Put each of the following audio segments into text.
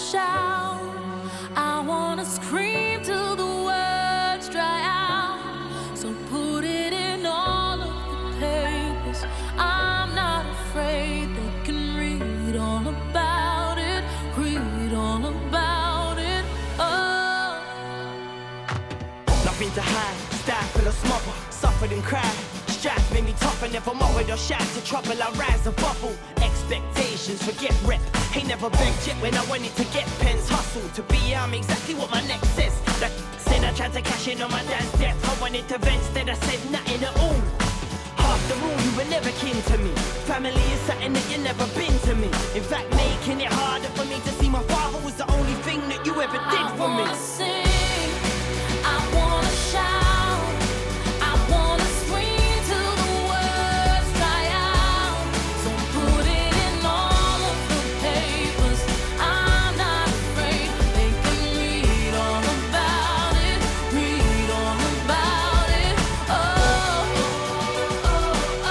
shout, I wanna scream till the words dry out. So put it in all of the papers. I'm not afraid, they can read all about it, read all about it. Oh, nothing to hide, stifle or smother, suffered and cried. Strife made me tough and never mocked or shout to trouble. I rise above all expectations, forget rep. Ain't never begged yet when I wanted to get pens. Hustle to be I'm exactly what my neck says. That said I tried to cash in on my dad's death. I wanted to vent, instead I said nothing at all. After all, you were never kin to me. Family is something that you never been to me. In fact, making it harder for me to see my father was the only thing that you ever did for me. I wanna sing, I wanna shout, I wanna scream till the words dry out. So put it in all of the papers. I'm not afraid, they can read all about it, read all about it. Oh, oh, oh,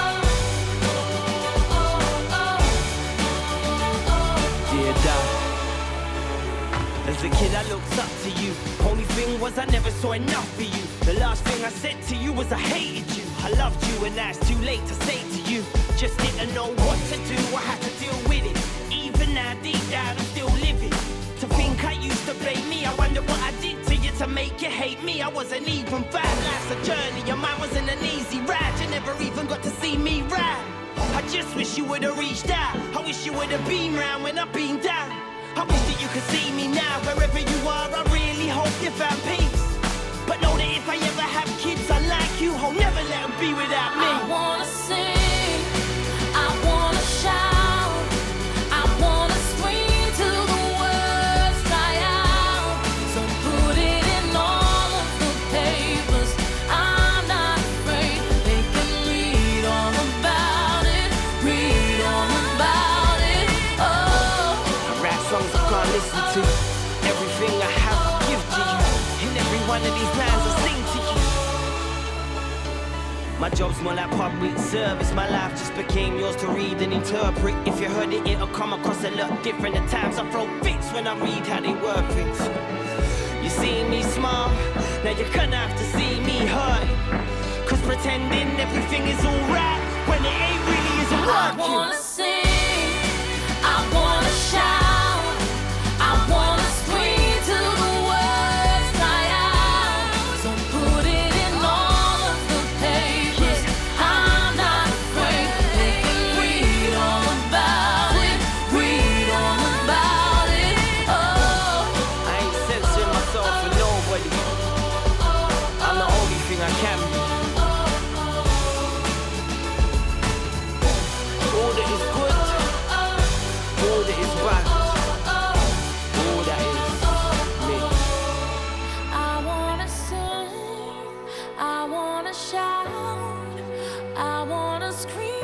oh, oh. Dear Dad, as a kid I looked up to you. Only thing was I never saw enough for you. The last thing I said to you was I hated you. I loved you and now it's too late to say to you. Just didn't know what to do, I had to deal with it. Even now deep down I'm still living. To think I used to blame me, I wonder what I did to you to make you hate me. I wasn't even bad, life's a journey and mine wasn't an easy ride. You never even got to see me ride. I just wish you would've reached out. I wish you would've been round when I've been down. I wish that you could see me now. Wherever you are, I really hope you found peace. But know that if I ever have kids, I like you, I'll never let them be without me. I wanna sing, I wanna shout, I wanna scream till the words dry out. So put it in all of the papers. I'm not afraid, they can read all about it, read all about it. Oh, I write songs I can't listen to. Everything I have I give to you. In every one of these lines I sing to you. My job's more like public service. My life just became yours to read and interpret. If you heard it, it'll come across a lot different. At times I throw fits when I read how they word things. You see me smile, now you're gonna have to see me hurt. Cause pretending everything is alright when it ain't really isn't I working. wanna sing, I wanna shout, I wanna scream till the words dry out. So put it in all of the papers. I'm not afraid, they can read all about it, read all about it. Oh, I ain't censoring myself for nobody. I'm the only thing I can be. All that is good, all that is bad, all that is me. I wanna sing, I wanna shout, I wanna scream